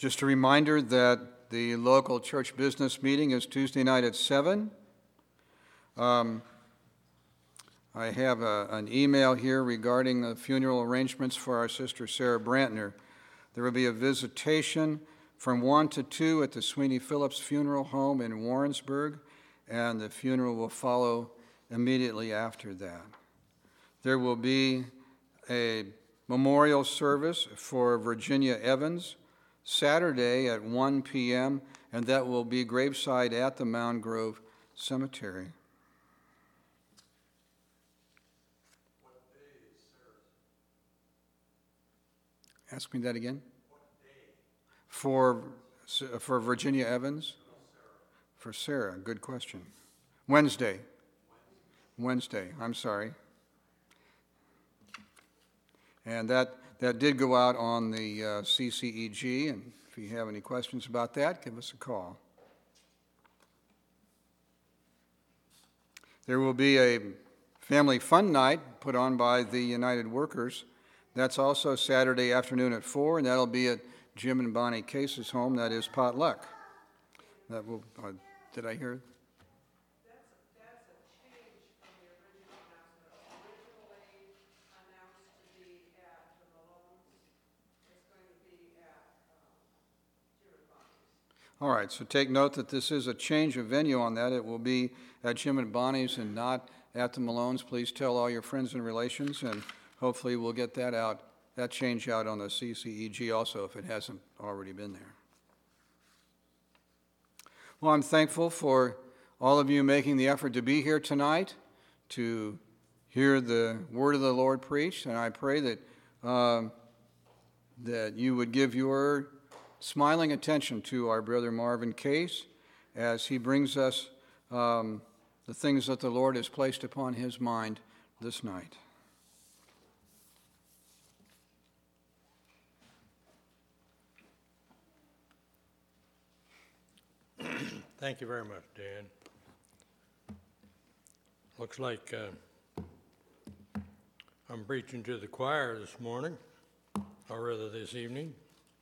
Just a reminder that the local church business meeting is Tuesday night at 7. I have an email here regarding the funeral arrangements for our sister Sarah Brantner. There will be a visitation from 1 to 2 at the Sweeney Phillips Funeral Home in Warrensburg, and the funeral will follow immediately after that. There will be a memorial service for Virginia Evans Saturday at 1 p.m., and that will be graveside at the Mound Grove Cemetery. What day is Sarah's? Ask me that again. What day? For Virginia Evans? For Sarah, good question. Wednesday. I'm sorry. And that did go out on the CCEG, and if you have any questions about that, give us a call. There will be a family fun night put on by the United Workers. That's also Saturday afternoon at 4, and that'll be at Jim and Bonnie Case's home. That is potluck. That will. Did I hear? That's a change from the original announcement. Originally announced to be at the Malone's. It's going to be at Jim and Bonnie's. All right, so take note that this is a change of venue on that. It will be at Jim and Bonnie's and not at the Malone's. Please tell all your friends and relations, and hopefully we'll get that change out on the CCEG also if it hasn't already been there. Well, I'm thankful for all of you making the effort to be here tonight to hear the word of the Lord preached, and I pray that that you would give your smiling attention to our brother Marvin Case as he brings us the things that the Lord has placed upon his mind this night. Thank you very much, Dan. Looks like I'm preaching to the choir this morning, or rather this evening.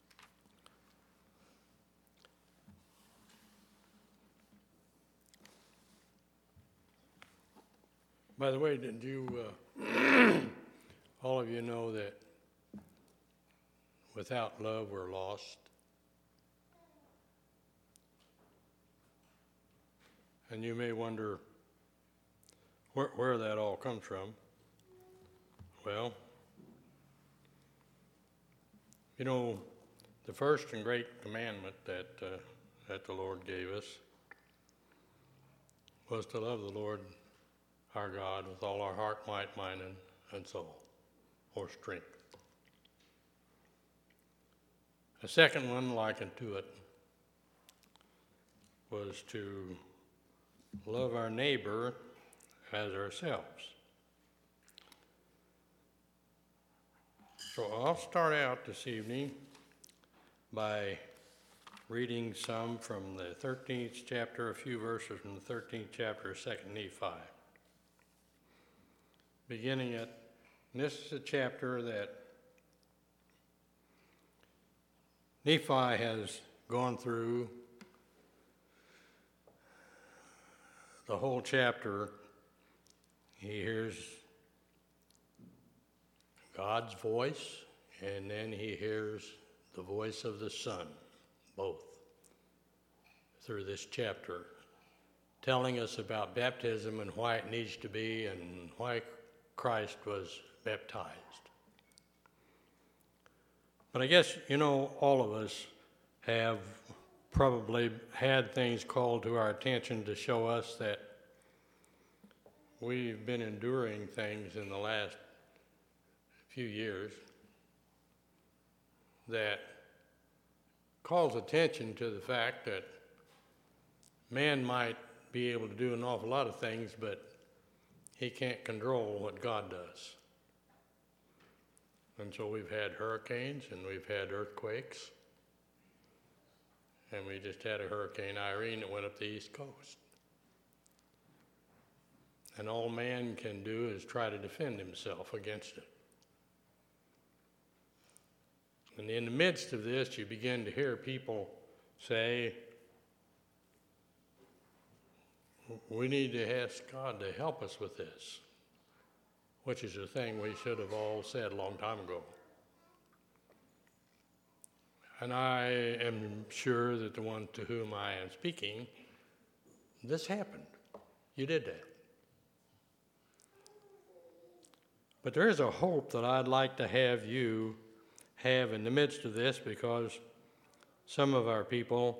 By the way, did you, all of you know that without love we're lost? And you may wonder where that all comes from. Well, you know, the first and great commandment that the Lord gave us was to love the Lord our God with all our heart, might, mind, and soul, or strength. A second one likened to it was to love our neighbor as ourselves. So I'll start out this evening by reading some from the 13th chapter, a few verses from the 13th chapter of 2nd Nephi. Beginning at, and this is a chapter that Nephi has gone through. The whole chapter, he hears God's voice, and then he hears the voice of the Son, both, through this chapter, telling us about baptism and why it needs to be and why Christ was baptized. But I guess, you know, all of us have probably had things called to our attention to show us that we've been enduring things in the last few years that calls attention to the fact that man might be able to do an awful lot of things, but he can't control what God does. And so we've had hurricanes and we've had earthquakes. And we just had a Hurricane Irene that went up the East Coast. And all man can do is try to defend himself against it. And in the midst of this, you begin to hear people say, we need to ask God to help us with this, which is a thing we should have all said a long time ago. And I am sure that the one to whom I am speaking, this happened. You did that. But there is a hope that I'd like to have you have in the midst of this, because some of our people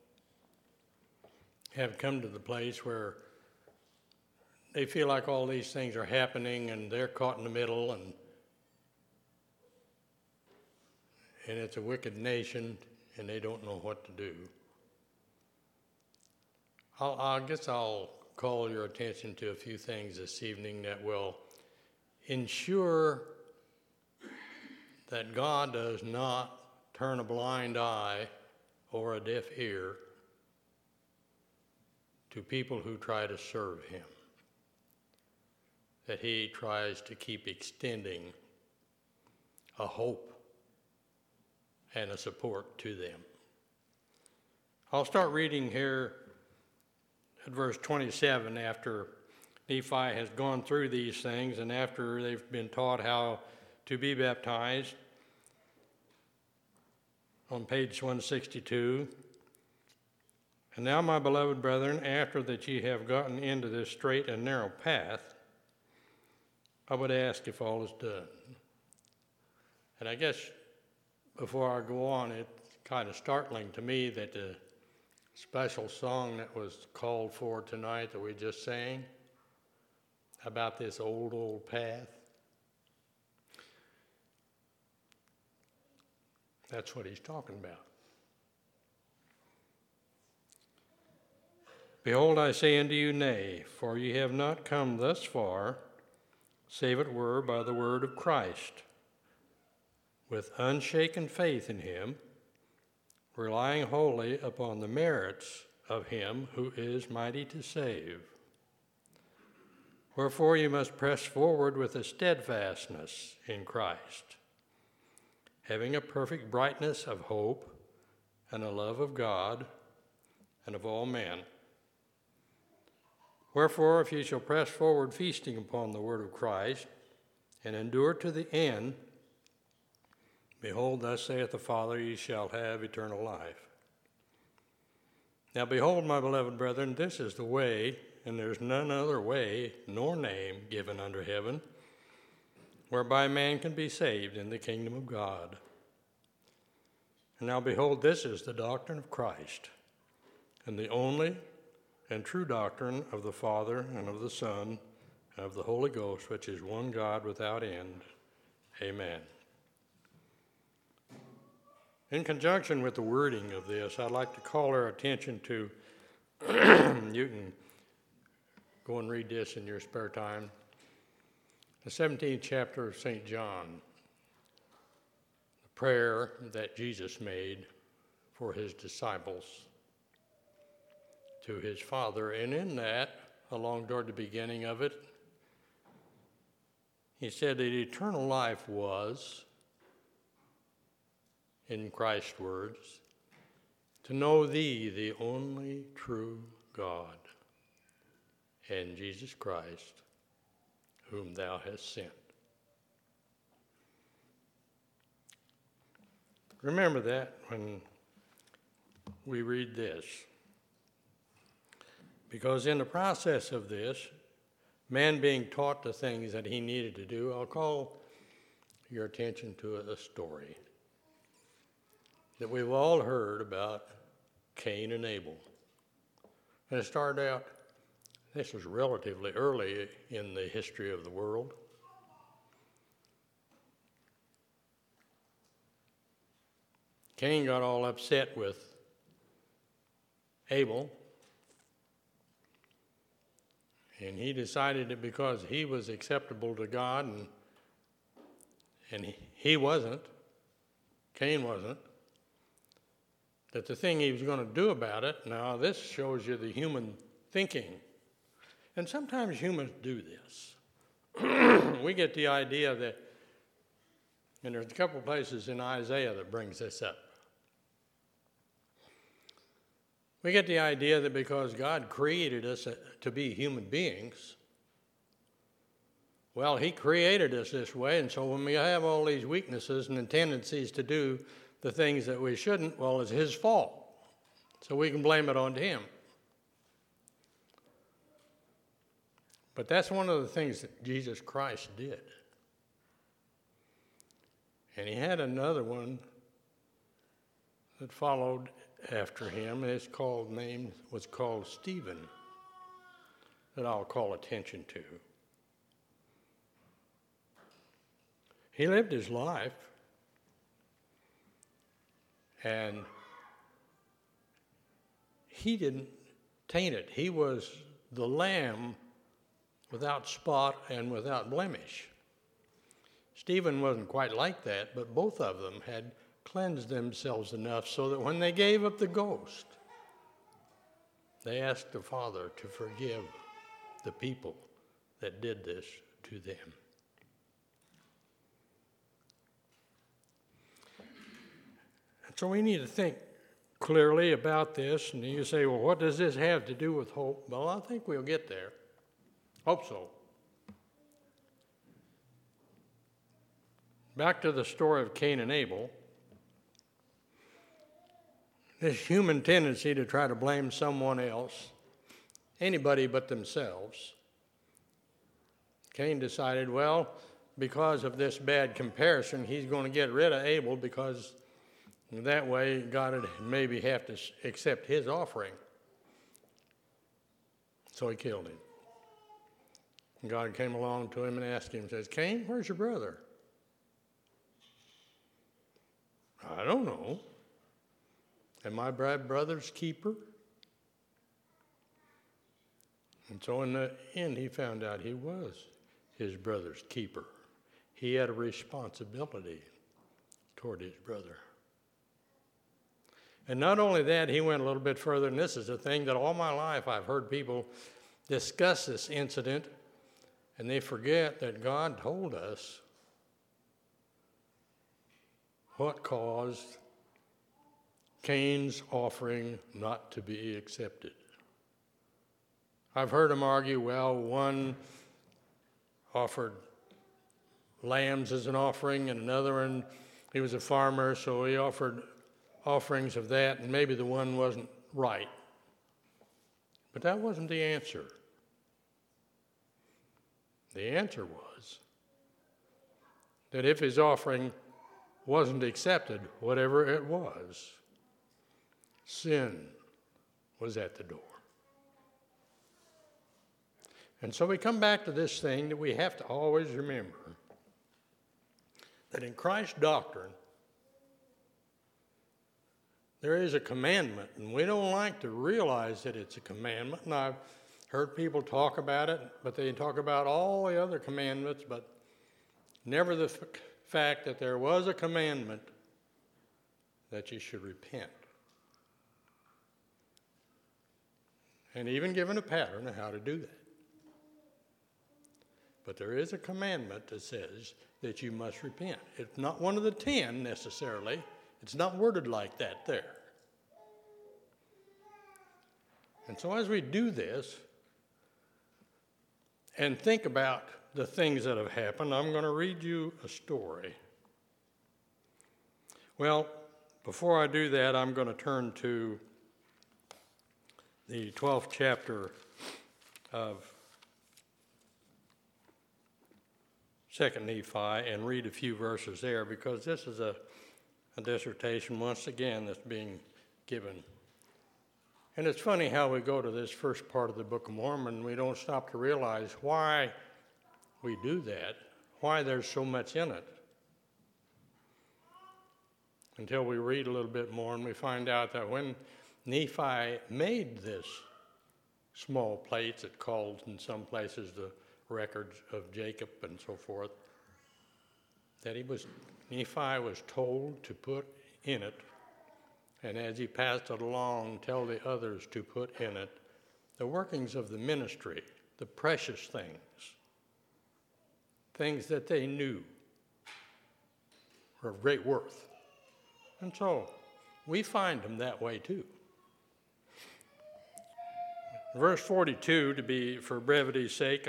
have come to the place where they feel like all these things are happening and they're caught in the middle, and it's a wicked nation and they don't know what to do. I guess I'll call your attention to a few things this evening that will ensure that God does not turn a blind eye or a deaf ear to people who try to serve him, that he tries to keep extending a hope and a support to them. I'll start reading here at verse 27 after Nephi has gone through these things and after they've been taught how to be baptized. On page 162, and now, my beloved brethren, after that ye have gotten into this straight and narrow path, I would ask if all is done. And I guess before I go on, it's kind of startling to me that the special song that was called for tonight that we just sang about this old path, that's what he's talking about. Behold, I say unto you, nay, for ye have not come thus far, save it were by the word of Christ, with unshaken faith in him, relying wholly upon the merits of him who is mighty to save. Wherefore ye must press forward with a steadfastness in Christ, having a perfect brightness of hope and a love of God and of all men. Wherefore, if ye shall press forward, feasting upon the word of Christ, and endure to the end, behold, thus saith the Father, ye shall have eternal life. Now behold, my beloved brethren, this is the way, and there's none other way nor name given under heaven, whereby man can be saved in the kingdom of God. And now behold, this is the doctrine of Christ, and the only and true doctrine of the Father and of the Son and of the Holy Ghost, which is one God without end. Amen. In conjunction with the wording of this, I'd like to call our attention to, you can go and read this in your spare time, the 17th chapter of St. John, the prayer that Jesus made for his disciples to his Father. And in that, along toward the beginning of it, he said that eternal life was, in Christ's words, to know thee, the only true God, and Jesus Christ, whom thou hast sent. Remember that when we read this, because in the process of this, man being taught the things that he needed to do, I'll call your attention to a story that we've all heard about Cain and Abel. And it started out, this was relatively early in the history of the world. Cain got all upset with Abel, and he decided that because he was acceptable to God and he wasn't, Cain wasn't, that the thing he was going to do about it, now this shows you the human thinking. And sometimes humans do this. We get the idea that And there's a couple places in Isaiah that brings this up. We get the idea that because God created us to be human beings, well, he created us this way, and so when we have all these weaknesses and the tendencies to do the things that we shouldn't, well, it's his fault. So we can blame it on him. But that's one of the things that Jesus Christ did. And he had another one that followed after him, and name was called Stephen, that I'll call attention to. He lived his life, and he didn't taint it. He was the lamb without spot and without blemish. Stephen wasn't quite like that, but both of them had cleansed themselves enough so that when they gave up the ghost, they asked the Father to forgive the people that did this to them. And so we need to think clearly about this, and you say, well, what does this have to do with hope? Well, I think we'll get there. Hope so. Back to the story of Cain and Abel. This human tendency to try to blame someone else, anybody but themselves. Cain decided, well, because of this bad comparison, he's going to get rid of Abel because that way God would maybe have to accept his offering. So he killed him. And God came along to him and asked him, says, Cain, where's your brother? I don't know. Am I my brother's keeper? And so in the end, he found out he was his brother's keeper. He had a responsibility toward his brother. And not only that, he went a little bit further, and this is a thing that all my life I've heard people discuss this incident, and they forget that God told us what caused Cain's offering not to be accepted. I've heard them argue, well, one offered lambs as an offering, and another one, he was a farmer, so he offered offerings of that, and maybe the one wasn't right. But that wasn't the answer. The answer was that if his offering wasn't accepted, whatever it was, sin was at the door. And so we come back to this thing that we have to always remember, that in Christ's doctrine, there is a commandment, and we don't like to realize that it's a commandment. And I've heard people talk about it, but they talk about all the other commandments, but never the fact that there was a commandment that you should repent. And even given a pattern of how to do that. But there is a commandment that says that you must repent. It's not one of the 10 necessarily. It's not worded like that there. And so as we do this and think about the things that have happened, I'm going to read you a story. Well, before I do that, I'm going to turn to the 12th chapter of 2nd Nephi and read a few verses there, because this is a dissertation, once again, that's being given. And it's funny how we go to this first part of the Book of Mormon, and we don't stop to realize why we do that, why there's so much in it, until we read a little bit more and we find out that when Nephi made this small plates, it called in some places the records of Jacob and so forth, that Nephi was told to put in it, and as he passed it along, tell the others to put in it the workings of the ministry, the precious things that they knew. are of great worth. And so we find them that way too. Verse 42, to be for brevity's sake,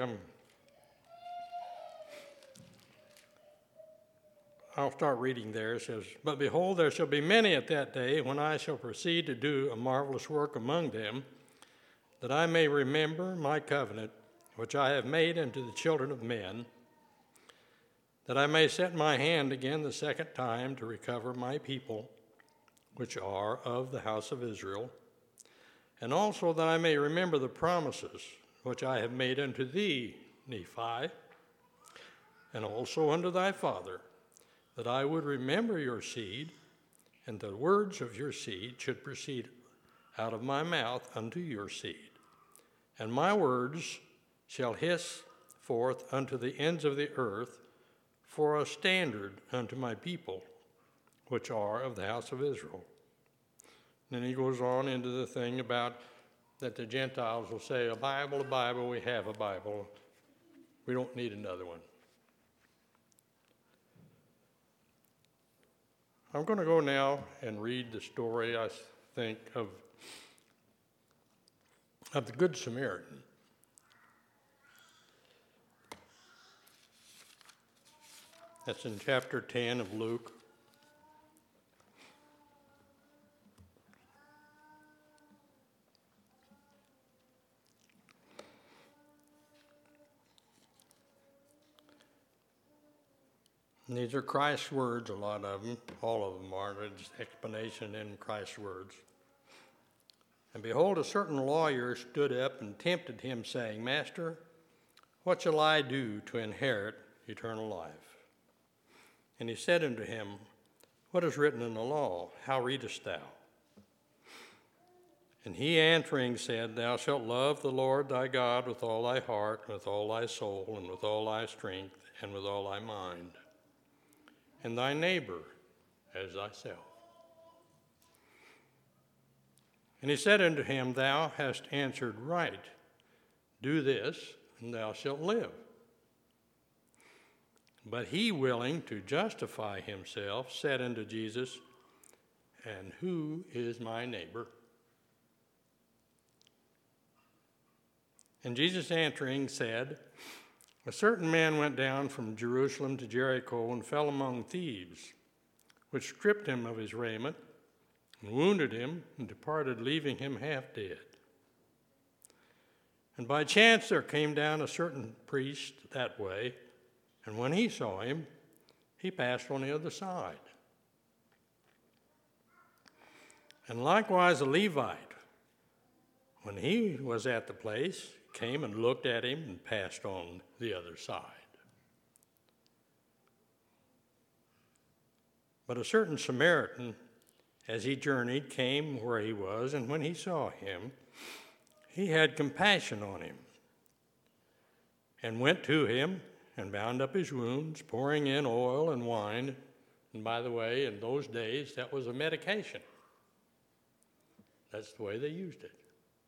I'll start reading there. It says, "But behold, there shall be many at that day when I shall proceed to do a marvelous work among them, that I may remember my covenant, which I have made unto the children of men, that I may set my hand again the second time to recover my people, which are of the house of Israel, and also that I may remember the promises which I have made unto thee, Nephi, and also unto thy father, that I would remember your seed, and the words of your seed should proceed out of my mouth unto your seed. And my words shall hiss forth unto the ends of the earth for a standard unto my people, which are of the house of Israel." Then he goes on into the thing about that the Gentiles will say, a Bible, we have a Bible. We don't need another one. I'm going to go now and read the story, I think, of the Good Samaritan. That's in chapter 10 of Luke. And these are Christ's words, a lot of them. All of them are. They're just explanation in Christ's words. "And behold, a certain lawyer stood up and tempted him, saying, Master, what shall I do to inherit eternal life? And he said unto him, What is written in the law? How readest thou? And he answering said, Thou shalt love the Lord thy God with all thy heart, with all thy soul, and with all thy strength, and with all thy mind, and thy neighbor as thyself. And he said unto him, Thou hast answered right. Do this, and thou shalt live. But he, willing to justify himself, said unto Jesus, And who is my neighbor? And Jesus answering said, A certain man went down from Jerusalem to Jericho and fell among thieves, which stripped him of his raiment, and wounded him, and departed, leaving him half dead. And by chance there came down a certain priest that way, and when he saw him, he passed on the other side. And likewise a Levite, when he was at the place, came and looked at him and passed on the other side. But a certain Samaritan, as he journeyed, came where he was, and when he saw him, he had compassion on him, and went to him and bound up his wounds, pouring in oil and wine. And by the way, in those days, that was a medication. That's the way they used it.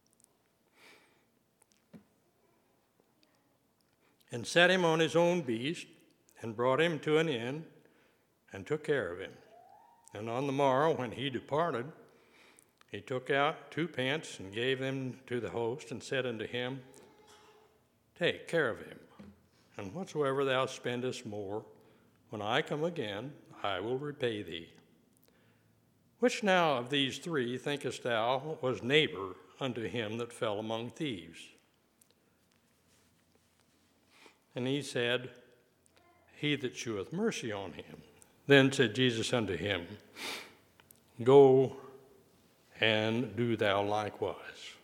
And set him on his own beast, and brought him to an inn, and took care of him. And on the morrow, when he departed, he took out 2 pence, and gave them to the host, and said unto him, Take care of him, and whatsoever thou spendest more, when I come again, I will repay thee. Which now of these 3 thinkest thou was neighbor unto him that fell among thieves? And he said, He that sheweth mercy on him. Then said Jesus unto him, Go and do thou likewise.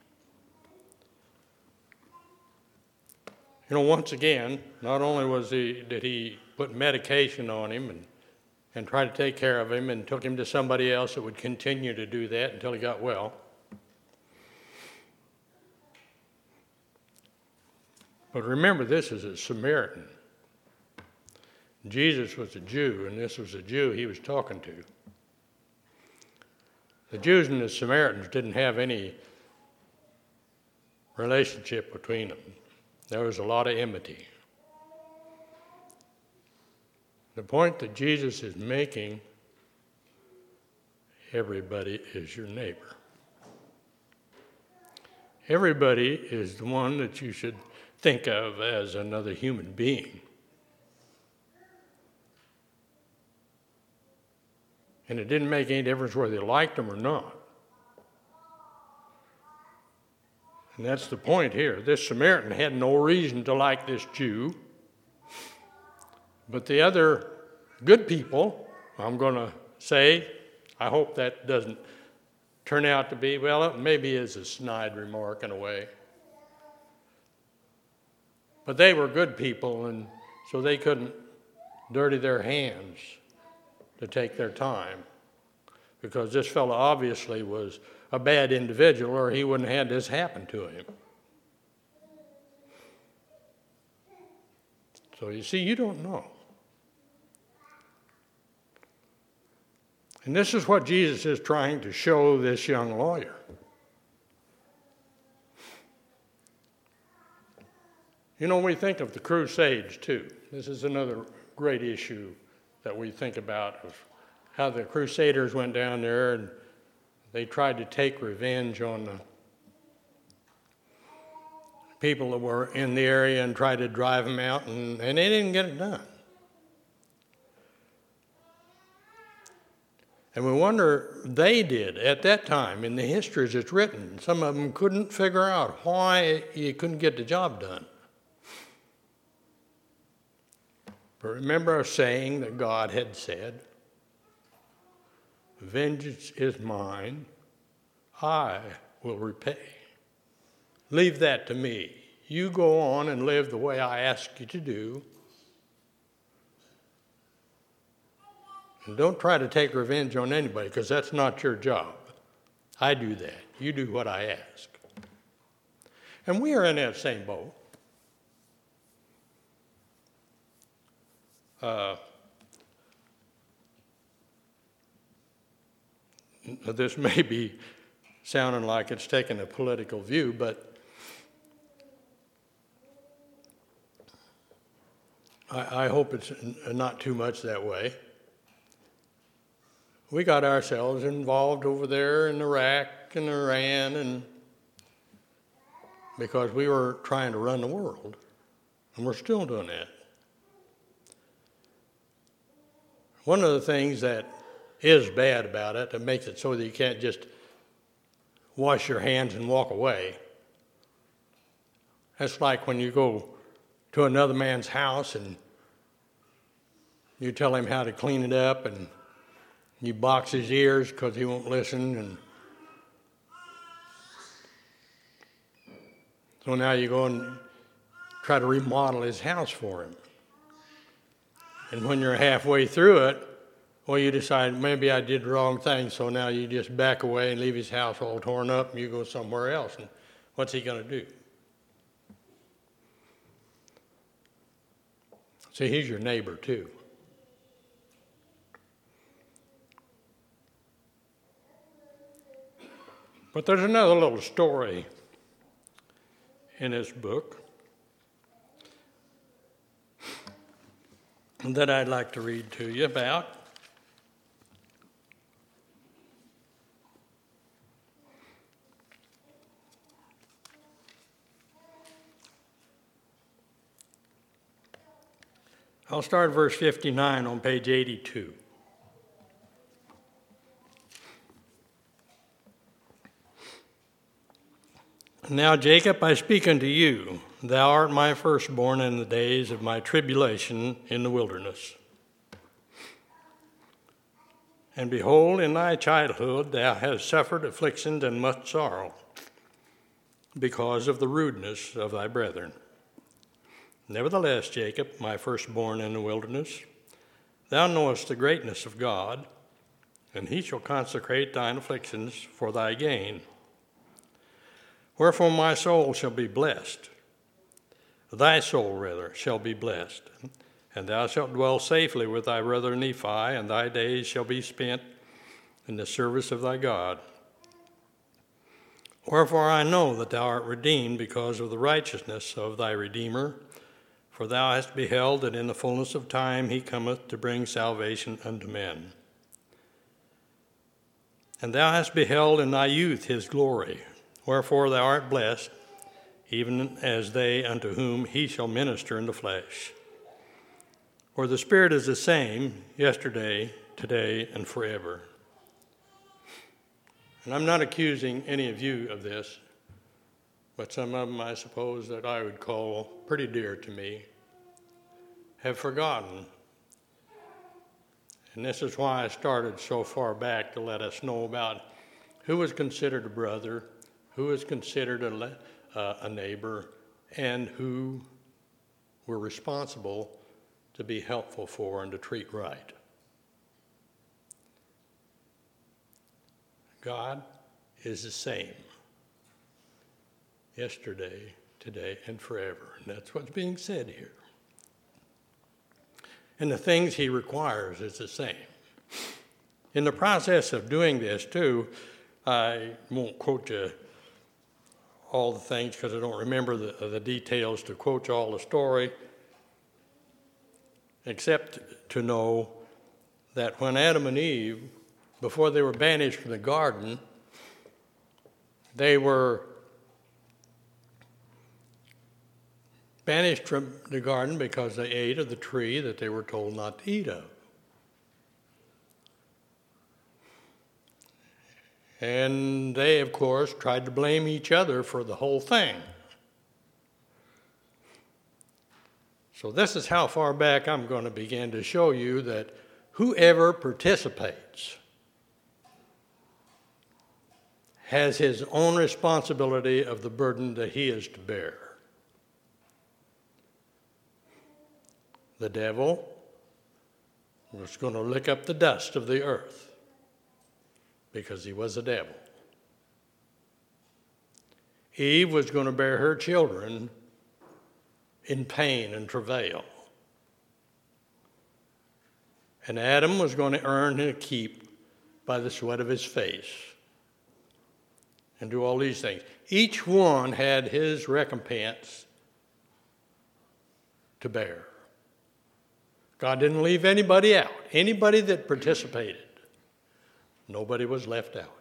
Once again, not only did he put medication on him and try to take care of him, and took him to somebody else that would continue to do that until he got well. But remember, this is a Samaritan. Jesus was a Jew, and this was a Jew he was talking to. The Jews and the Samaritans didn't have any relationship between them. There was a lot of enmity. The point that Jesus is making, everybody is your neighbor. Everybody is the one that you should think of as another human being. And it didn't make any difference whether you liked them or not. And that's the point here. This Samaritan had no reason to like this Jew. But the other good people, I'm going to say, I hope that doesn't turn out to be, well, it maybe is a snide remark in a way. But they were good people, and so they couldn't dirty their hands to take their time, because this fellow obviously was a bad individual, or he wouldn't have had this happen to him. So you see, you don't know. And this is what Jesus is trying to show this young lawyer. You know, we think of the Crusades too. This is another great issue that we think about, of how the Crusaders went down there and they tried to take revenge on the people that were in the area and tried to drive them out, and they didn't get it done. And we wonder, they did at that time in the histories it's written. Some of them couldn't figure out why you couldn't get the job done. But remember a saying that God had said, "Vengeance is mine, I will repay." Leave that to me. You go on and live the way I ask you to do. And don't try to take revenge on anybody, because that's not your job. I do that. You do what I ask. And we are in that same boat. This may be sounding like it's taking a political view, but I hope it's not too much that way. We got ourselves involved over there in Iraq and Iran, and because we were trying to run the world, and we're still doing that. One of the things that is bad about it, that makes it so that you can't just wash your hands and walk away. That's like when you go to another man's house and you tell him how to clean it up, and you box his ears because he won't listen, and so now you go and try to remodel his house for him. And when you're halfway through it, well, you decide, maybe I did the wrong thing, so now you just back away and leave his house all torn up, and you go somewhere else. And what's he going to do? See, he's your neighbor too. But there's another little story in this book that I'd like to read to you about. I'll start at verse 59 on page 82. Now, Jacob, I speak unto you, thou art my firstborn in the days of my tribulation in the wilderness. And behold, in thy childhood thou hast suffered afflictions and much sorrow, because of the rudeness of thy brethren. Nevertheless, Jacob, my firstborn in the wilderness, thou knowest the greatness of God, and he shall consecrate thine afflictions for thy gain. Wherefore my soul shall be blessed, thy soul rather shall be blessed, and thou shalt dwell safely with thy brother Nephi, and thy days shall be spent in the service of thy God. Wherefore I know that thou art redeemed because of the righteousness of thy Redeemer, For thou hast beheld that in the fullness of time he cometh to bring salvation unto men. And thou hast beheld in thy youth his glory, wherefore thou art blessed, even as they unto whom he shall minister in the flesh. For the Spirit is the same yesterday, today, and forever. And I'm not accusing any of you of this, but some of them, I suppose, that I would call pretty dear to me, have forgotten. And this is why I started so far back, to let us know about who was considered a brother, who was considered a neighbor, and who were responsible to be helpful for and to treat right. God is the same yesterday, today, and forever. And that's what's being said here. And the things he requires is the same. In the process of doing this, too, I won't quote you all the things because I don't remember the details to quote you all the story, except to know that when Adam and Eve, before they were banished from the garden, they were banished from the garden because they ate of the tree that they were told not to eat of. And they, of course, tried to blame each other for the whole thing. So this is how far back I'm going to begin to show you that whoever participates has his own responsibility of the burden that he is to bear. The devil was going to lick up the dust of the earth because he was a devil. Eve was going to bear her children in pain and travail. And Adam was going to earn and keep by the sweat of his face and do all these things. Each one had his recompense to bear. God didn't leave anybody out. Anybody that participated, nobody was left out.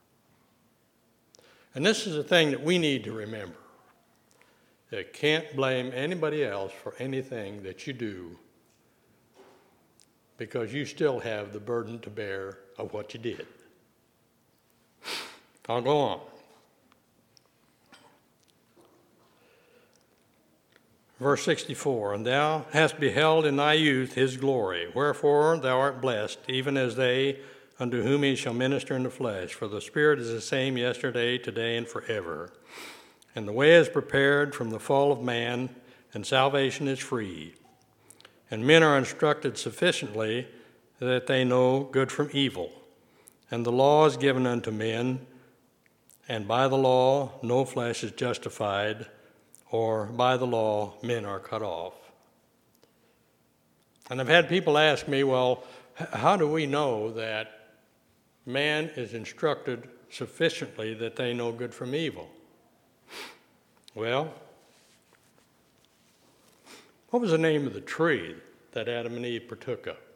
And this is a thing that we need to remember. You can't blame anybody else for anything that you do because you still have the burden to bear of what you did. I'll go on. Verse 64, and thou hast beheld in thy youth his glory, wherefore thou art blessed, even as they unto whom he shall minister in the flesh. For the Spirit is the same yesterday, today, and forever. And the way is prepared from the fall of man, and salvation is free. And men are instructed sufficiently that they know good from evil. And the law is given unto men, and by the law no flesh is justified, or by the law men are cut off. And I've had people ask me, well, how do we know that man is instructed sufficiently that they know good from evil? Well, what was the name of the tree that Adam and Eve partook of?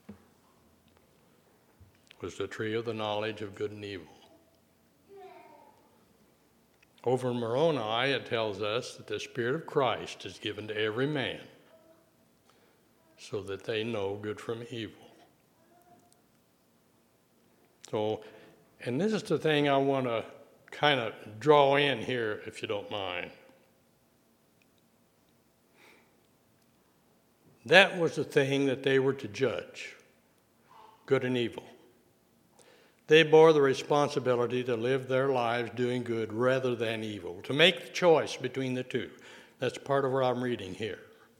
It was the tree of the knowledge of good and evil. Over in Moroni, it tells us that the Spirit of Christ is given to every man so that they know good from evil. So, and this is the thing I want to kind of draw in here, if you don't mind. That was the thing that they were to judge, good and evil. They bore the responsibility to live their lives doing good rather than evil, to make the choice between the two. That's part of what I'm reading here.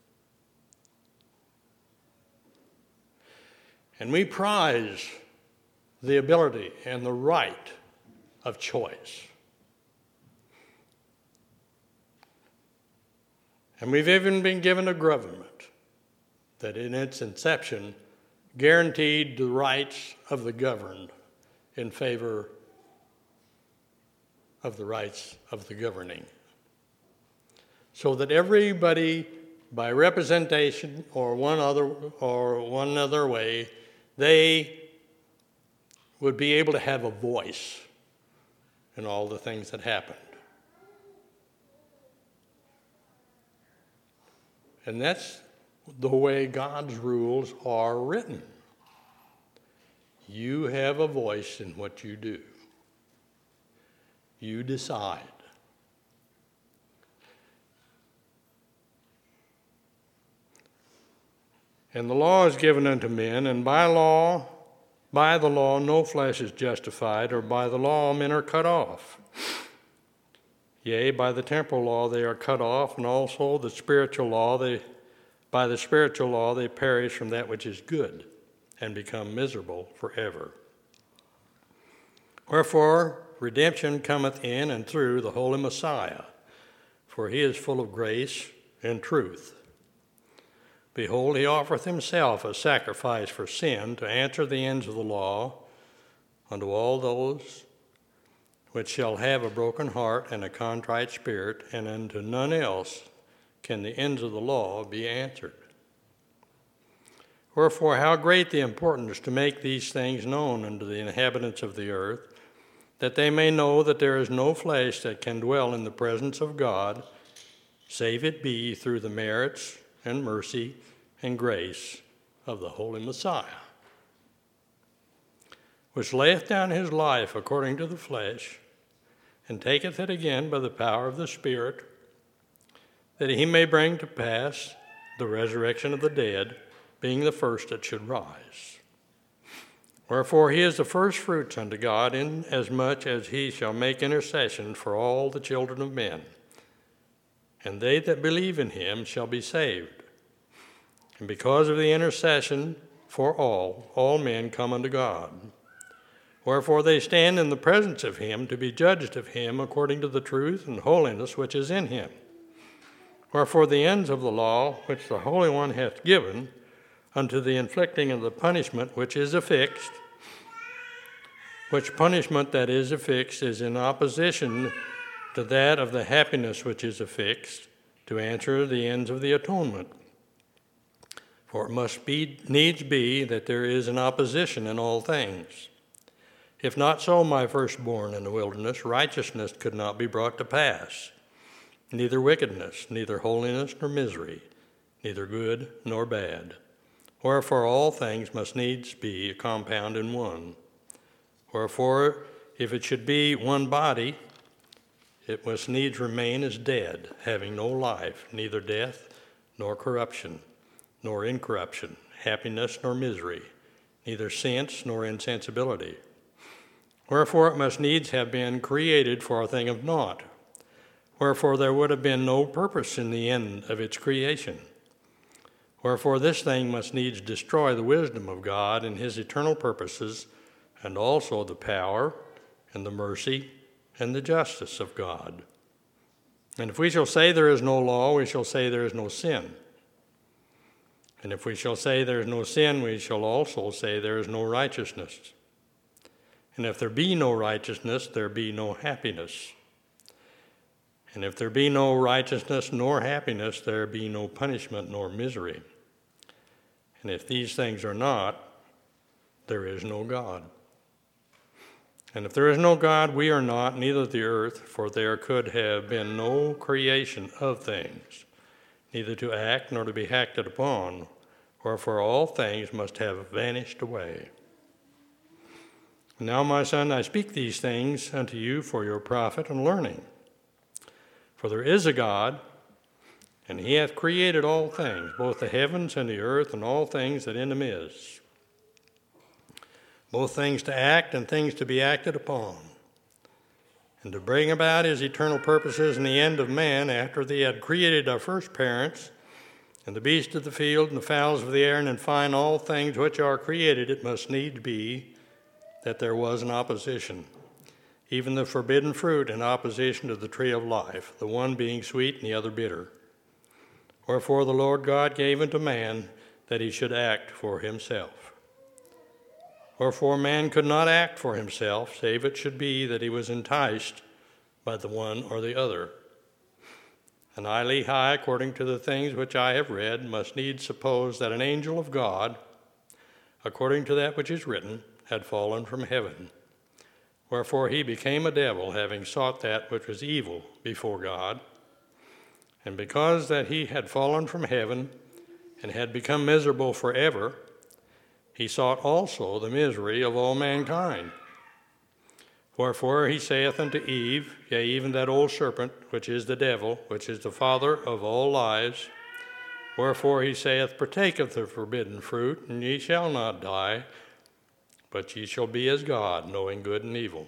And we prize the ability and the right of choice. And we've even been given a government that in its inception guaranteed the rights of the governed in favor of the rights of the governing, so that everybody by representation or one other way, they would be able to have a voice in all the things that happened. And that's the way God's rules are written. You have a voice in what you do. You decide. And the law is given unto men, and by the law no flesh is justified, or by the law men are cut off. Yea, by the temporal law they are cut off, and also the spiritual law, by the spiritual law they perish from that which is good, and become miserable forever. Wherefore redemption cometh in and through the Holy Messiah, for he is full of grace and truth. Behold, he offereth himself a sacrifice for sin to answer the ends of the law unto all those which shall have a broken heart and a contrite spirit, and unto none else can the ends of the law be answered. Wherefore, how great the importance to make these things known unto the inhabitants of the earth, that they may know that there is no flesh that can dwell in the presence of God, save it be through the merits and mercy and grace of the Holy Messiah, which layeth down his life according to the flesh, and taketh it again by the power of the Spirit, that he may bring to pass the resurrection of the dead, being the first that should rise. Wherefore he is the firstfruits unto God, inasmuch as he shall make intercession for all the children of men. And they that believe in him shall be saved. And because of the intercession for all men come unto God. Wherefore they stand in the presence of him to be judged of him according to the truth and holiness which is in him. Wherefore the ends of the law which the Holy One hath given unto the inflicting of the punishment which is affixed, which punishment that is affixed is in opposition to that of the happiness which is affixed, to answer the ends of the atonement. For it must needs be that there is an opposition in all things. If not so, my firstborn in the wilderness, righteousness could not be brought to pass, neither wickedness, neither holiness nor misery, neither good nor bad. Wherefore all things must needs be a compound in one. Wherefore, if it should be one body, it must needs remain as dead, having no life, neither death nor corruption, nor incorruption, happiness nor misery, neither sense nor insensibility. Wherefore it must needs have been created for a thing of naught. Wherefore there would have been no purpose in the end of its creation. Wherefore this thing must needs destroy the wisdom of God and his eternal purposes, and also the power and the mercy and the justice of God. And if we shall say there is no law, we shall say there is no sin. And if we shall say there is no sin, we shall also say there is no righteousness. And if there be no righteousness, there be no happiness. And if there be no righteousness nor happiness, there be no punishment nor misery. And if these things are not, there is no God. And if there is no God, we are not, neither the earth, for there could have been no creation of things, neither to act nor to be acted upon, wherefore all things must have vanished away. Now, my son, I speak these things unto you for your profit and learning. For there is a God, and he hath created all things, both the heavens and the earth, and all things that in them is, both things to act and things to be acted upon, and to bring about his eternal purposes and the end of man, after they had created our first parents, and the beasts of the field, and the fowls of the air, and in fine all things which are created, it must needs be that there was an opposition, even the forbidden fruit in opposition to the tree of life, the one being sweet and the other bitter. Wherefore the Lord God gave unto man that he should act for himself. Wherefore man could not act for himself, save it should be that he was enticed by the one or the other. And I, Lehi, according to the things which I have read, must needs suppose that an angel of God, according to that which is written, had fallen from heaven. Wherefore he became a devil, having sought that which was evil before God. And because that he had fallen from heaven and had become miserable forever, he sought also the misery of all mankind. Wherefore he saith unto Eve, yea, even that old serpent, which is the devil, which is the father of all lies, wherefore he saith, partake of the forbidden fruit, and ye shall not die, but ye shall be as God, knowing good and evil.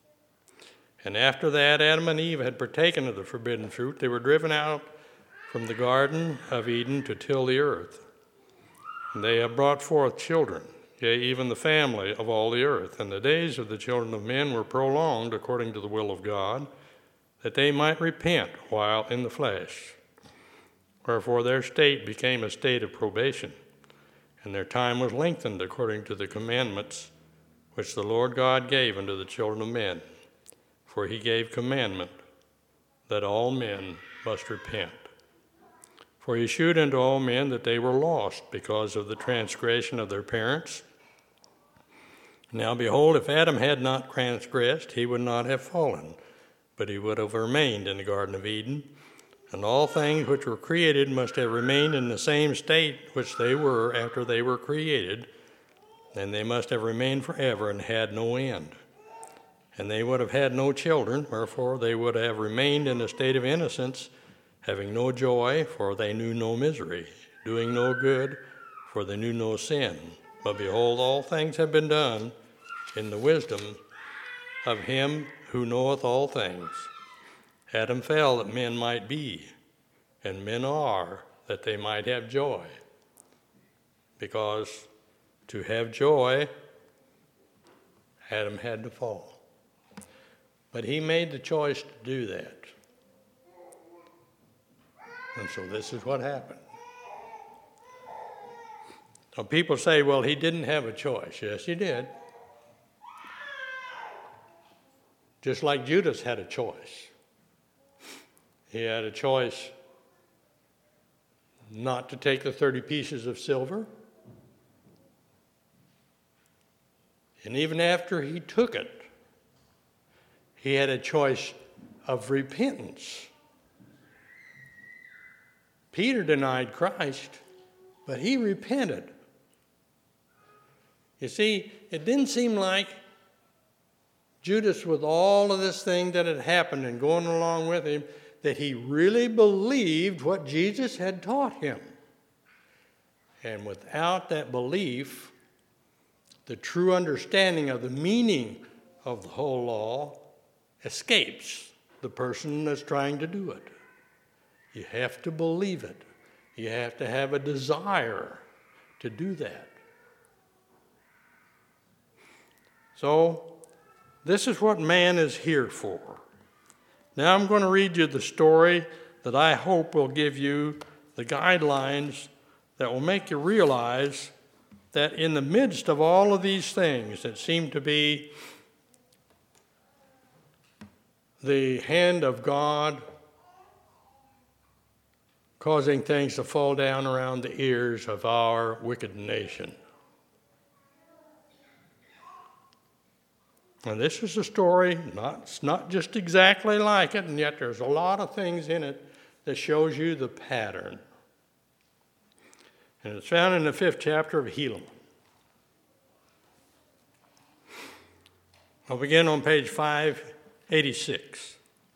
And after that Adam and Eve had partaken of the forbidden fruit, they were driven out from the Garden of Eden to till the earth. And they have brought forth children, yea, even the family of all the earth. And the days of the children of men were prolonged according to the will of God, that they might repent while in the flesh. Wherefore their state became a state of probation, and their time was lengthened according to the commandments which the Lord God gave unto the children of men. For he gave commandment that all men must repent. For he shewed unto all men that they were lost because of the transgression of their parents. Now behold, if Adam had not transgressed, he would not have fallen, but he would have remained in the Garden of Eden. And all things which were created must have remained in the same state which they were after they were created, and they must have remained forever and had no end. And they would have had no children, wherefore they would have remained in a state of innocence, having no joy, for they knew no misery, doing no good, for they knew no sin. But behold, all things have been done in the wisdom of him who knoweth all things. Adam fell that men might be, and men are, that they might have joy. Because to have joy, Adam had to fall. But he made the choice to do that. And so this is what happened. So people say, well, he didn't have a choice. Yes, he did. Just like Judas had a choice. He had a choice not to take the 30 pieces of silver. And even after he took it, he had a choice of repentance. Peter denied Christ, but he repented. You see, it didn't seem like Judas, with all of this thing that had happened and going along with him, that he really believed what Jesus had taught him. And without that belief, the true understanding of the meaning of the whole law escapes the person that's trying to do it. You have to believe it. You have to have a desire to do that. So, this is what man is here for. Now I'm going to read you the story that I hope will give you the guidelines that will make you realize that in the midst of all of these things that seem to be the hand of God causing things to fall down around the ears of our wicked nation. And this is a story, it's not just exactly like it, and yet there's a lot of things in it that shows you the pattern. And it's found in the 5th chapter of Helaman. I'll begin on page 586.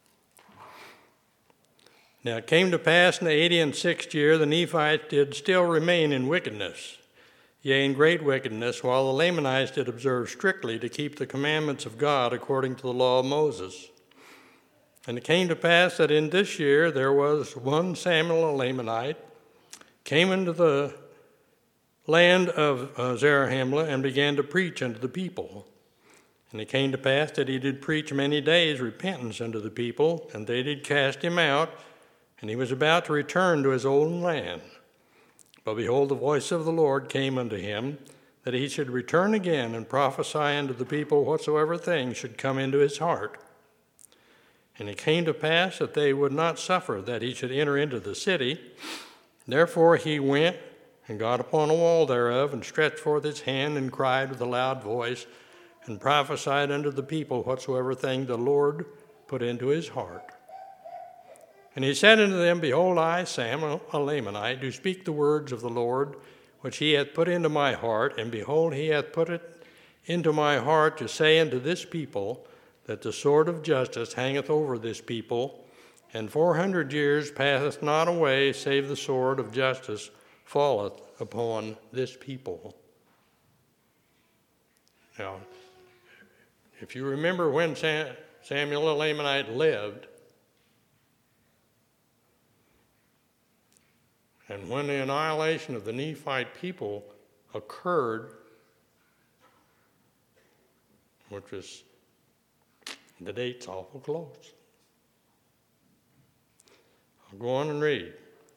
Now it came to pass in the 86th year, the Nephites did still remain in wickedness, yea, in great wickedness, while the Lamanites did observe strictly to keep the commandments of God according to the law of Moses. And it came to pass that in this year there was one Samuel, a Lamanite, came into the land of Zarahemla and began to preach unto the people. And it came to pass that he did preach many days repentance unto the people, and they did cast him out, and he was about to return to his own land. But behold, the voice of the Lord came unto him, that he should return again and prophesy unto the people whatsoever things should come into his heart. And it came to pass that they would not suffer that he should enter into the city. Therefore he went and got upon a wall thereof, and stretched forth his hand, and cried with a loud voice, and prophesied unto the people whatsoever thing the Lord put into his heart. And he said unto them, Behold, I, Sam, a Lamanite, do speak the words of the Lord, which he hath put into my heart. And behold, he hath put it into my heart to say unto this people, that the sword of justice hangeth over this people, and 400 years passeth not away, save the sword of justice falleth upon this people. Now, if you remember when Samuel the Lamanite lived, and when the annihilation of the Nephite people occurred, which was, the date's awful close. I'll go on and read.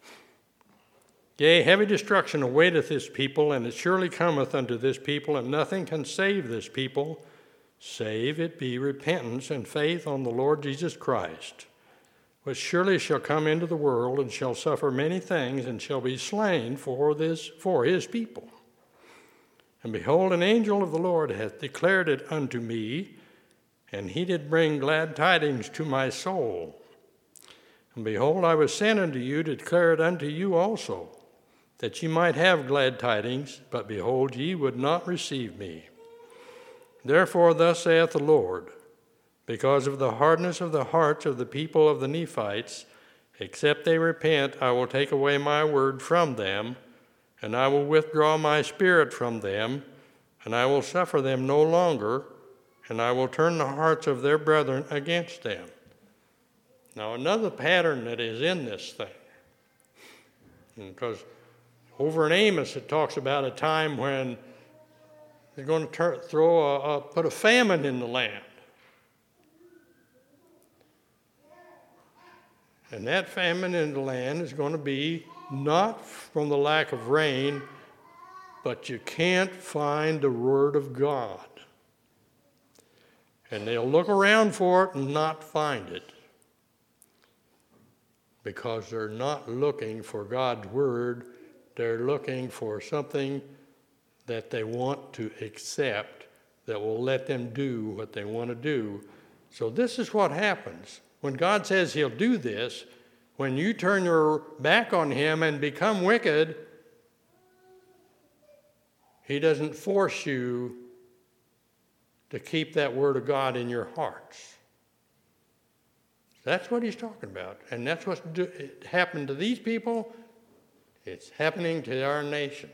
Yea, heavy destruction awaiteth this people, and it surely cometh unto this people, and nothing can save this people, save it be repentance and faith on the Lord Jesus Christ, which surely shall come into the world, and shall suffer many things, and shall be slain for his people. And behold, an angel of the Lord hath declared it unto me, and he did bring glad tidings to my soul. And behold, I was sent unto you to declare it unto you also, that ye might have glad tidings, but behold, ye would not receive me. Therefore thus saith the Lord, because of the hardness of the hearts of the people of the Nephites, except they repent, I will take away my word from them, and I will withdraw my spirit from them, and I will suffer them no longer, and I will turn the hearts of their brethren against them. Now, another pattern that is in this thing, because over in Amos it talks about a time when they're going to put a famine in the land. And that famine in the land is going to be not from the lack of rain, but you can't find the Word of God. And they'll look around for it and not find it, because they're not looking for God's Word. They're looking for something that they want to accept that will let them do what they want to do. So this is what happens. When God says he'll do this, when you turn your back on him and become wicked, he doesn't force you to keep that word of God in your hearts. That's what he's talking about. And that's what happened to these people. It's happening to our nation.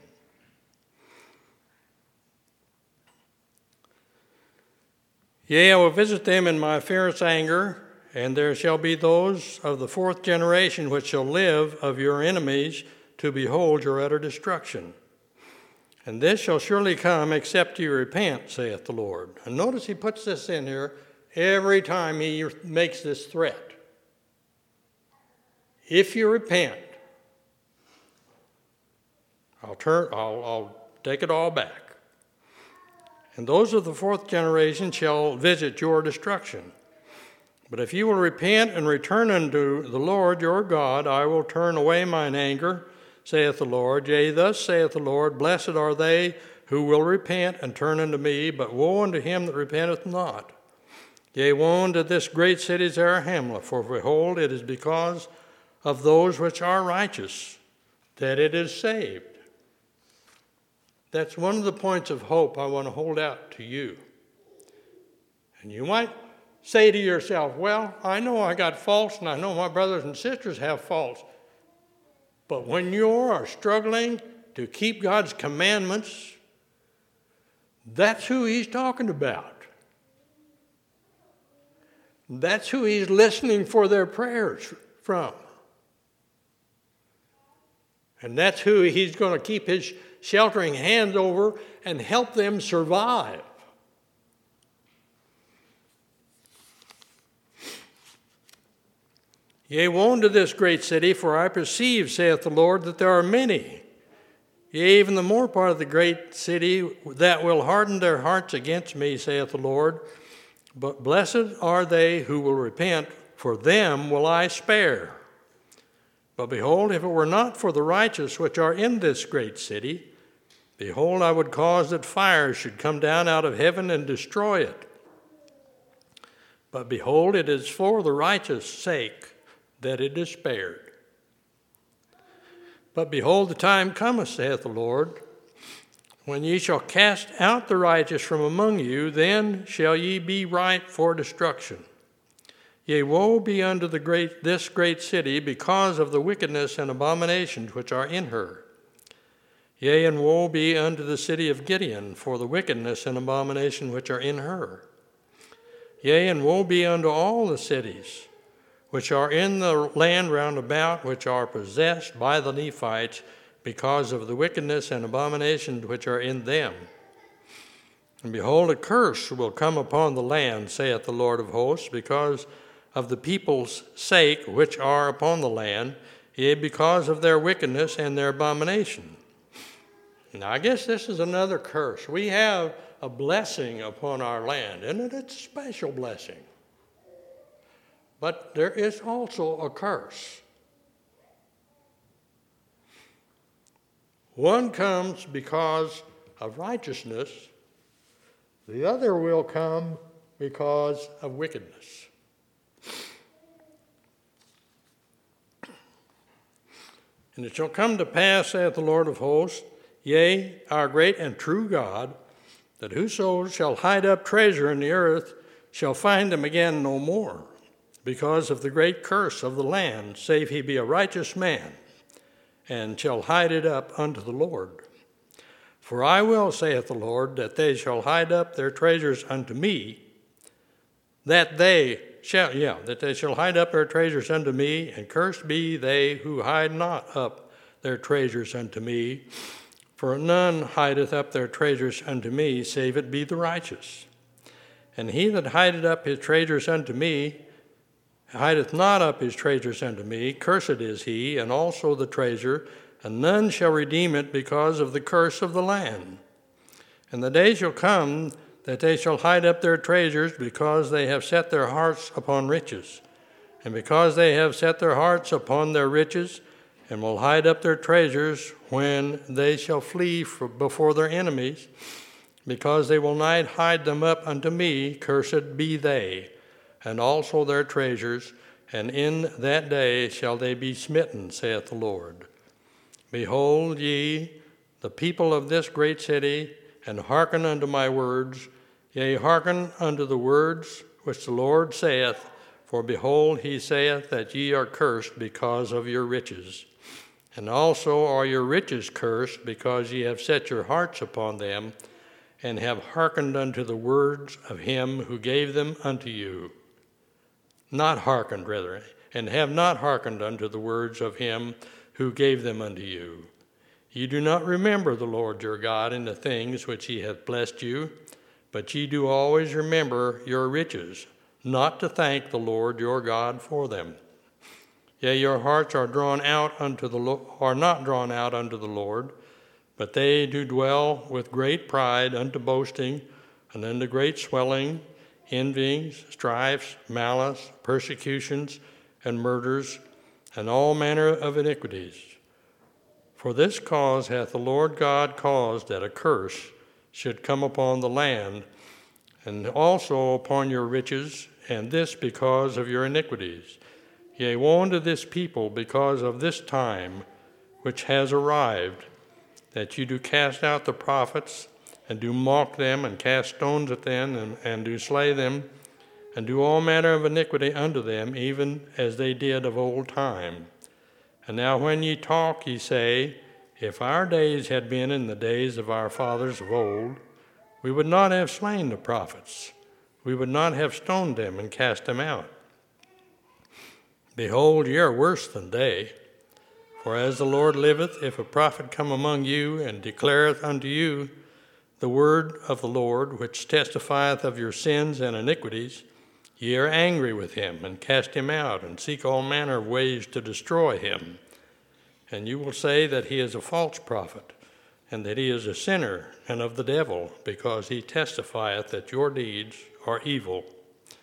Yea, I will visit them in my fierce anger, and there shall be those of the fourth generation which shall live of your enemies to behold your utter destruction. And this shall surely come except you repent, saith the Lord. And notice he puts this in here every time he makes this threat. If you repent, I'll take it all back. And those of the fourth generation shall visit your destruction. But if you will repent and return unto the Lord your God, I will turn away mine anger, saith the Lord. Yea, thus saith the Lord, blessed are they who will repent and turn unto me, but woe unto him that repenteth not. Yea, woe unto this great city Zarahemla, for behold, it is because of those which are righteous that it is saved. That's one of the points of hope I want to hold out to you. And you might say to yourself, well, I know I got faults, and I know my brothers and sisters have faults. But when you are struggling to keep God's commandments, that's who he's talking about. That's who he's listening for their prayers from. And that's who he's going to keep his sheltering hand over and help them survive. Yea, woe unto this great city, for I perceive, saith the Lord, that there are many, yea, even the more part of the great city, that will harden their hearts against me, saith the Lord. But blessed are they who will repent, for them will I spare. But behold, if it were not for the righteous which are in this great city, behold, I would cause that fire should come down out of heaven and destroy it. But behold, it is for the righteous' sake that it is spared. But behold, the time cometh, saith the Lord, when ye shall cast out the righteous from among you, then shall ye be ripe for destruction. Yea, woe be unto this great city because of the wickedness and abominations which are in her. Yea, and woe be unto the city of Gideon for the wickedness and abomination which are in her. Yea, and woe be unto all the cities which are in the land round about, which are possessed by the Nephites, because of the wickedness and abominations which are in them. And behold, a curse will come upon the land, saith the Lord of hosts, because of the people's sake which are upon the land, yea, because of their wickedness and their abomination. Now, I guess this is another curse. We have a blessing upon our land, and it's a special blessing. But there is also a curse. One comes because of righteousness. The other will come because of wickedness. And it shall come to pass, saith the Lord of hosts, yea, our great and true God, that whoso shall hide up treasure in the earth shall find them again no more, because of the great curse of the land, save he be a righteous man, and shall hide it up unto the Lord. For I will, saith the Lord, that they shall hide up their treasures unto me, that they shall hide up their treasures unto me, and cursed be they who hide not up their treasures unto me. For none hideth up their treasures unto me, save it be the righteous. And he that hideth up his treasures unto me, hideth not up his treasures unto me, cursed is he, and also the treasure, and none shall redeem it because of the curse of the land. And the day shall come that they shall hide up their treasures, because they have set their hearts upon riches. And because they have set their hearts upon their riches, and will hide up their treasures when they shall flee before their enemies, because they will not hide them up unto me, cursed be they, and also their treasures, and in that day shall they be smitten, saith the Lord. Behold ye the people of this great city, and hearken unto my words, yea, hearken unto the words which the Lord saith, for behold, he saith that ye are cursed because of your riches. And also are your riches cursed, because ye have set your hearts upon them, and have hearkened unto the words of him who gave them unto you. Not hearkened, rather, and have not hearkened unto the words of him who gave them unto you. Ye do not remember the Lord your God in the things which he hath blessed you, but ye do always remember your riches, not to thank the Lord your God for them. Yea, your hearts are not drawn out unto the Lord, but they do dwell with great pride unto boasting, and unto great swelling, envyings, strifes, malice, persecutions, and murders, and all manner of iniquities. For this cause hath the Lord God caused that a curse should come upon the land, and also upon your riches, and this because of your iniquities. Yea, woe unto this people because of this time which has arrived, that you do cast out the prophets, and do mock them, and cast stones at them, and do slay them, and do all manner of iniquity unto them, even as they did of old time. And now when ye talk, ye say, if our days had been in the days of our fathers of old, we would not have slain the prophets, we would not have stoned them and cast them out. Behold, ye are worse than they. For as the Lord liveth, if a prophet come among you, and declareth unto you the word of the Lord, which testifieth of your sins and iniquities, ye are angry with him, and cast him out, and seek all manner of ways to destroy him. And you will say that he is a false prophet, and that he is a sinner and of the devil, because he testifieth that your deeds are evil.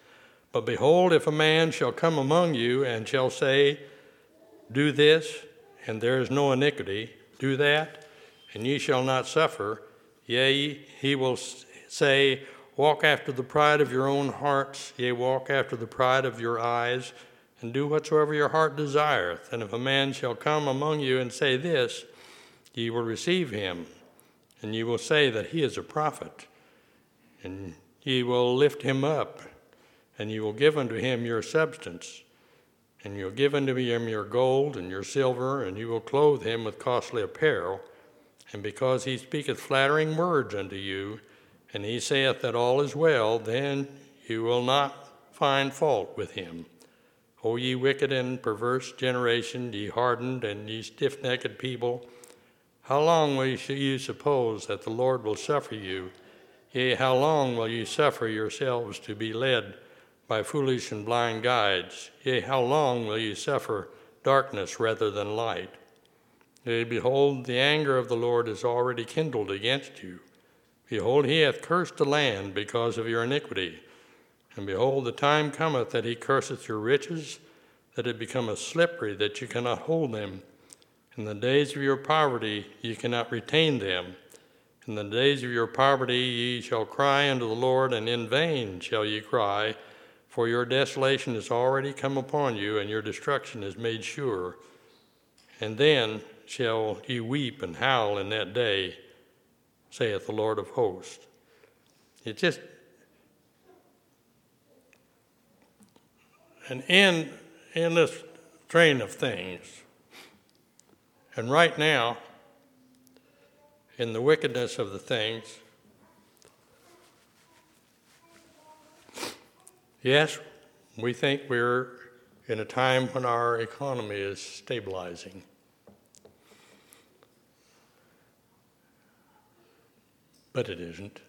But behold, if a man shall come among you and shall say, do this, and there is no iniquity, do that, and ye shall not suffer, yea, he will say, walk after the pride of your own hearts, yea, walk after the pride of your eyes, and do whatsoever your heart desireth. And if a man shall come among you and say this, ye will receive him, and ye will say that he is a prophet, and ye will lift him up, and ye will give unto him your substance, and you'll give unto him your gold and your silver, and you will clothe him with costly apparel. And because he speaketh flattering words unto you, and he saith that all is well, then you will not find fault with him. O ye wicked and perverse generation, ye hardened and ye stiff-necked people, how long will you suppose that the Lord will suffer you? Yea, how long will you suffer yourselves to be led by foolish and blind guides? Yea, how long will you suffer darkness rather than light? Yea, behold, the anger of the Lord is already kindled against you. Behold, he hath cursed the land because of your iniquity. And behold, the time cometh that he curseth your riches, that it becometh slippery, that you cannot hold them. In the days of your poverty ye cannot retain them. In the days of your poverty ye shall cry unto the Lord, and in vain shall ye cry, for your desolation is already come upon you, and your destruction is made sure. And then shall ye weep and howl in that day, saith the Lord of hosts. It's just an endless train of things. And right now, in the wickedness of the things, yes, we think we're in a time when our economy is stabilizing. But it isn't.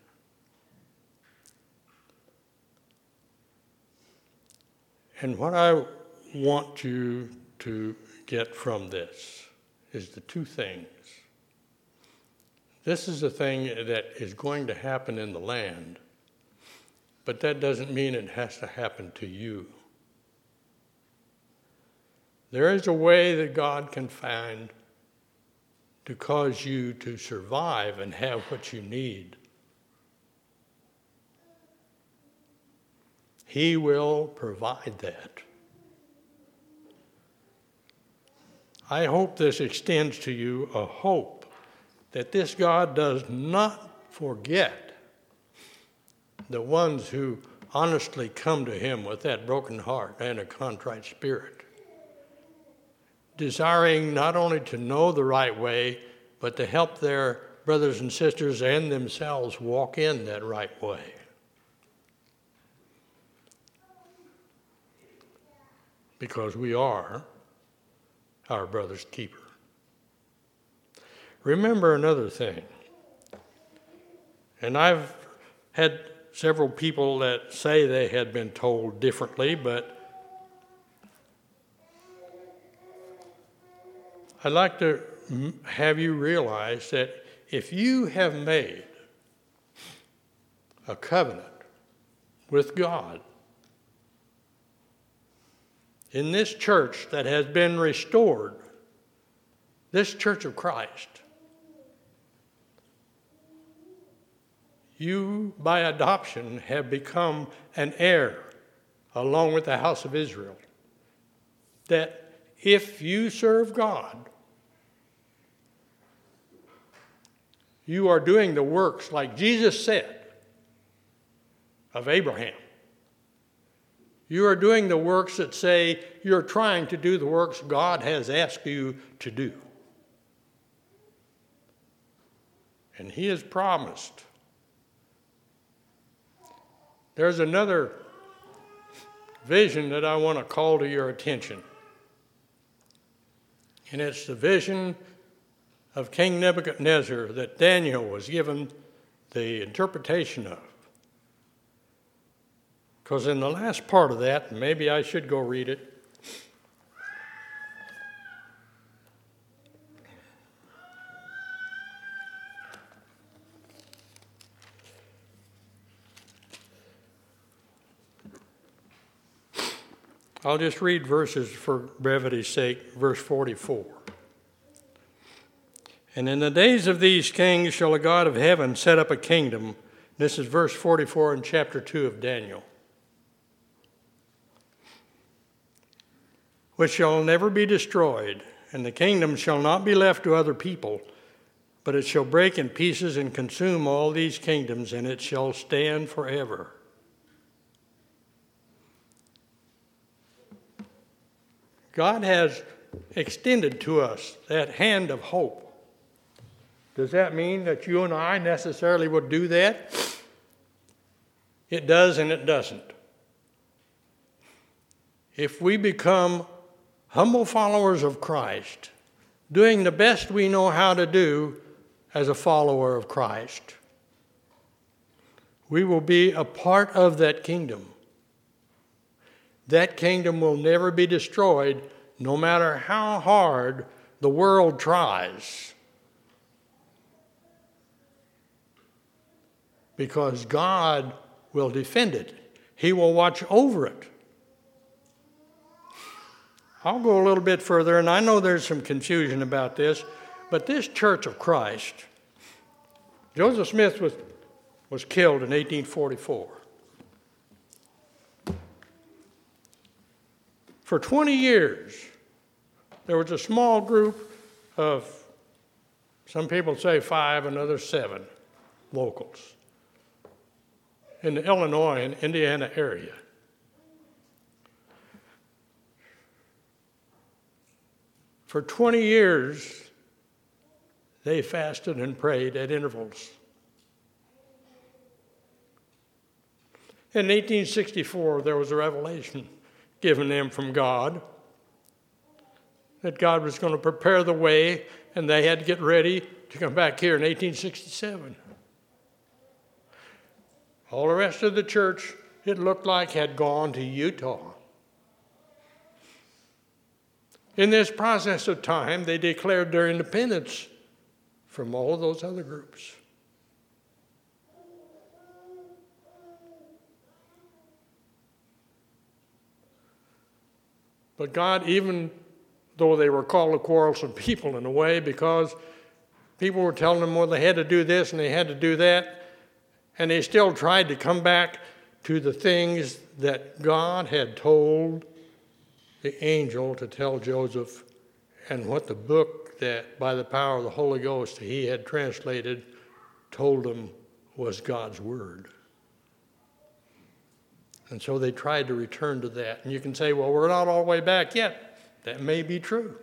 And what I want you to get from this is the two things. This is a thing that is going to happen in the land, but that doesn't mean it has to happen to you. There is a way that God can find to cause you to survive and have what you need. He will provide that. I hope this extends to you a hope that this God does not forget the ones who honestly come to him with that broken heart and a contrite spirit, desiring not only to know the right way, but to help their brothers and sisters and themselves walk in that right way. Because we are our brother's keeper. Remember another thing, and I've had several people that say they had been told differently, but I'd like to have you realize that if you have made a covenant with God in this church that has been restored, this Church of Christ, you, by adoption, have become an heir along with the house of Israel. That if you serve God, you are doing the works, like Jesus said, of Abraham. You are doing the works that say you're trying to do the works God has asked you to do. And he has promised. There's another vision that I want to call to your attention. And it's the vision of King Nebuchadnezzar that Daniel was given the interpretation of. Because in the last part of that, maybe I should go read it. I'll just read verses for brevity's sake, verse 44. And in the days of these kings shall the God of heaven set up a kingdom. This is verse 44 in chapter 2 of Daniel. Which shall never be destroyed, and the kingdom shall not be left to other people, but it shall break in pieces and consume all these kingdoms, and it shall stand forever. God has extended to us that hand of hope. Does that mean that you and I necessarily would do that? It does and it doesn't. If we become humble followers of Christ, doing the best we know how to do as a follower of Christ, we will be a part of that kingdom. That kingdom will never be destroyed, no matter how hard the world tries. Because God will defend it. He will watch over it. I'll go a little bit further, and I know there's some confusion about this, but this Church of Christ, Joseph Smith was killed in 1844. For 20 years, there was a small group of, some people say 5 and others 7 locals in the Illinois and Indiana area. For 20 years, they fasted and prayed at intervals. In 1864, there was a revelation given them from God that God was going to prepare the way, and they had to get ready to come back here in 1867. All the rest of the church, it looked like, had gone to Utah. In this process of time, they declared their independence from all of those other groups. But God, even though they were called a quarrelsome people in a way, because people were telling them, well, they had to do this and they had to do that, and they still tried to come back to the things that God had told the angel to tell Joseph, and what the book that by the power of the Holy Ghost he had translated told him was God's word. And so they tried to return to that. And you can say, well, we're not all the way back yet. That may be true.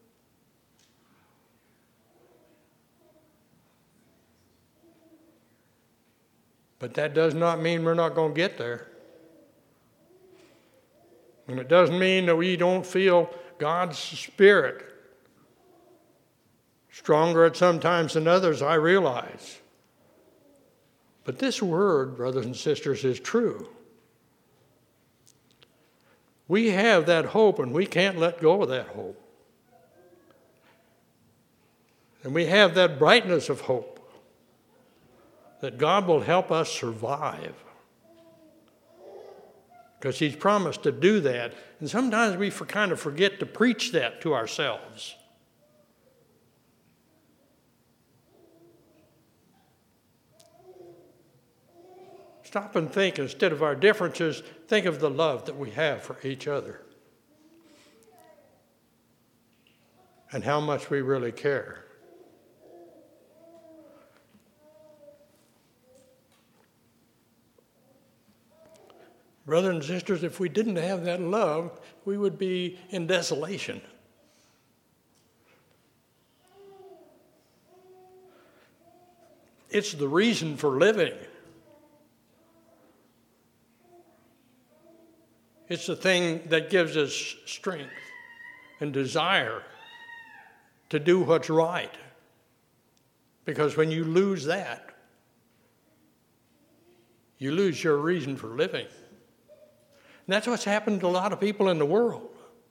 But that does not mean we're not going to get there. And it doesn't mean that we don't feel God's Spirit stronger at some times than others, I realize. But this word, brothers and sisters, is true. We have that hope, and we can't let go of that hope. And we have that brightness of hope that God will help us survive. Because He's promised to do that. And sometimes we kind of forget to preach that to ourselves. Stop and think, instead of our differences, think of the love that we have for each other. And how much we really care. Brothers and sisters, if we didn't have that love, we would be in desolation. It's the reason for living. It's the thing that gives us strength and desire to do what's right. Because when you lose that, you lose your reason for living. And that's what's happened to a lot of people in the world.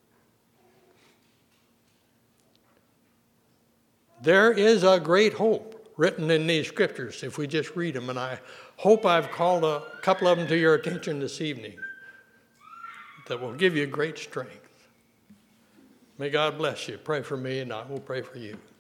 There is a great hope written in these scriptures if we just read them. And I hope I've called a couple of them to your attention this evening. that will give you great strength. May God bless you. Pray for me, and I will pray for you.